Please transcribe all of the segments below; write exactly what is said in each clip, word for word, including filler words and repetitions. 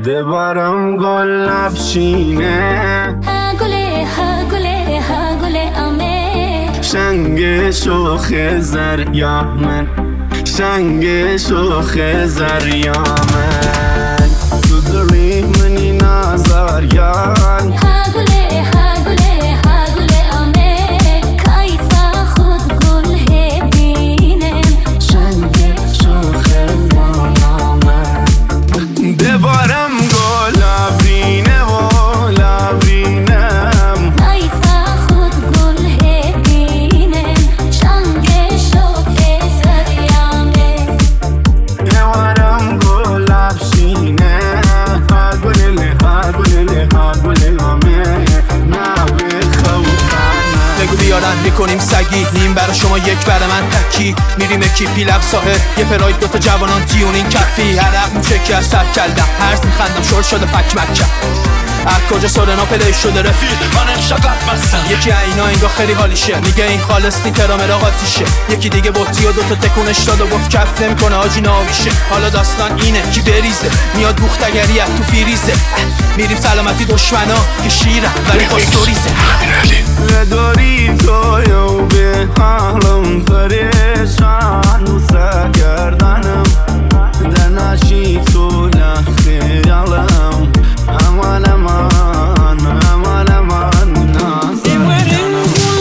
دبارم گل لبشینه ها گله ها گله ها گله آمه شنگ شوخ زریامن شنگ شوخ زریامن تو داری منی نازاریان ها گله ها گله ها گله آمه کایفا خود گل هبینم شنگ شوخ زریامن دبارم گل لبرینه و لبرینم کایفا خود گل هبینم شنگ شوخ زریامه دبارم گل لبشینه ها گله ها گله ها گله آمه نبه خوفنه بگو بیارن میکنیم سگی نیم برا شما یک برا من تکی میریم اکیپی لب ساحل یه پراید دوتا جوانان دیونین کفی عرق موچکی از سر کلدم هرز میخندم شور شده فک مکم از کجا سورنا پلی شده رفیق من امشب مستم یکی اینا انگاه خیلی حالیشه میگه این خالص نی ترامرا قاتیشه یکی دیگه بطری و دوتا تکونش داد و گفت کف نمیکنه آجی ناویشه حالا داستان اینه کی بریزه میاد بوختگری از تو فیریزه میریم سلامتی دشمنا که شیرم ولی پاستوریزه نداری تو یو به حالم پریشان و سرگردنم دنشی تو لخیالم امان امان امان امان نازدنم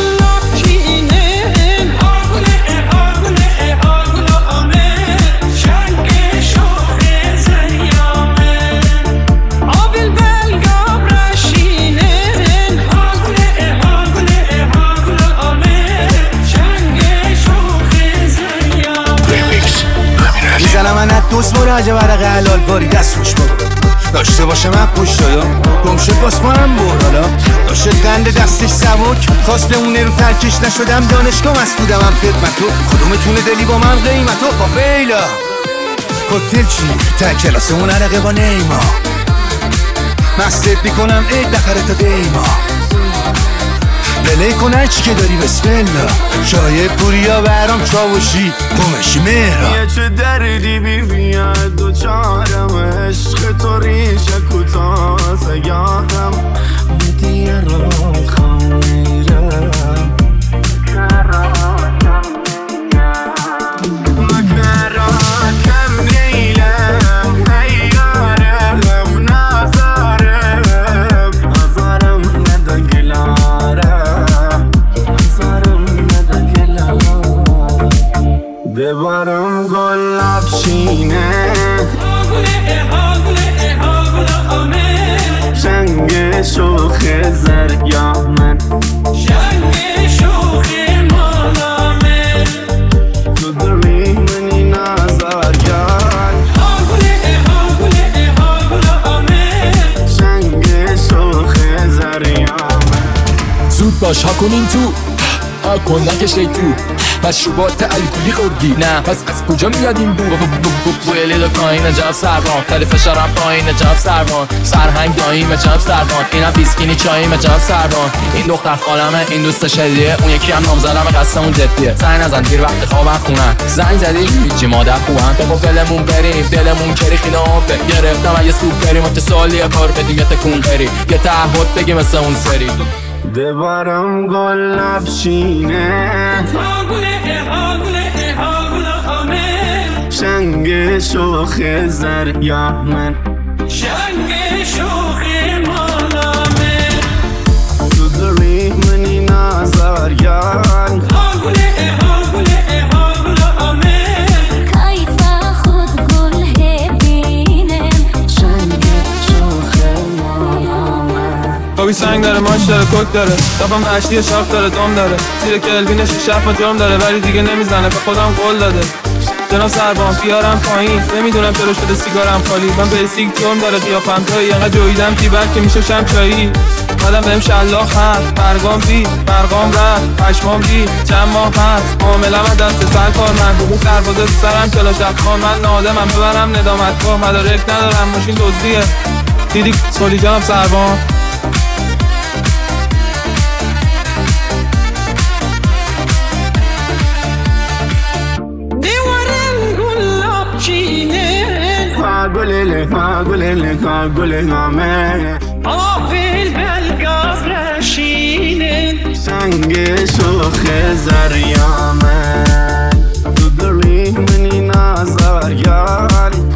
میزنم من از دوست مراجع ورق حلال باری دست روش بابا داشته باشه من پوش دادا گم شد باس هم بور حالا داشت قند دستش سبک خواست بمونه رو ترکش نشدم دانشگاه مسئولم هم خدمتو کدومتونه دلی با من قیمتو با فیلا کوکتل چی تا کلاس اون عرقه با نیما مستت میکنم ای دخره تا دیما بله کنه چی که داری بسم الله شای پوریا برام چاوشی قمشی مهرا یه چه دردی بی بیاد دو چارم عشق تو ریشه کتا سیاهم دیگه را خواه میرم مکرات کم نیلم ایارم نازارم نازارم ندگلارم نازارم ندگلارم دبارم گل لبشینه شنگ شوخ زریامن شنگ شوخ مالامه تو داری منی نازاریان ها گله ها گله ها گله آمه شنگ شوخ زریامن زود باش ها کنین تو ها کن نکش ای تو مشروبات الکلی خوردی نه پس از کجا میاد این بو بویلی دو پایین جاب سربان خیلی فشارم پایین جاب سربان سرهنگ داییم جاب سربان اینم بیسکینی چاییم جاب سربان این دختر خالمه این دوست شدیه اون یکی هم نامزدمه قصمون جدیه زنگ نزن دیر وقت خوابم خونن زنگ زدی هیچی مادر خوبم بگو دلمون بریم دلمون کری خیلی آبه گرفتم اگه سوپ بریم متصالیه کار بدیم یه تکون بری یه تعهد بگیم مثل اون سری دبارم گل لبشینه شنگ شوخ زریامن شنگ شوخ مالامه تو داری منی نازاریان ها گله ها گله ها گله آمه کایفا خود گل هبینم شنگ شوخ زریامن خوابی سنگ داره ماش داره کوک داره دافم هشتی شاخ داره دام داره زیر کلبینش شف و جام داره ولی دیگه نمیزنه به خودم قول داده جناب سربان بیارم پایین نمیدونم چرا شده سیگارم خالی من به سیگ جرم داره قیافم تایی انقدر جویدم تیبر که میشه شمشایی مادم بهم شلاخ هست برگام بی برگام رفت پشمام بی چند ماه هست معاملم از دست سر کار من بگو سربازه تو سرم کلاش دخوان من نادمم ببرم ندامتگاه مدارک ندارم ماشین دزدیه دیدی سولی جناب سربان گل گلها گلها گلهامه آفیل بلگاز رشینه سنگ شوخ زریامه تو دلی منی نازار یاری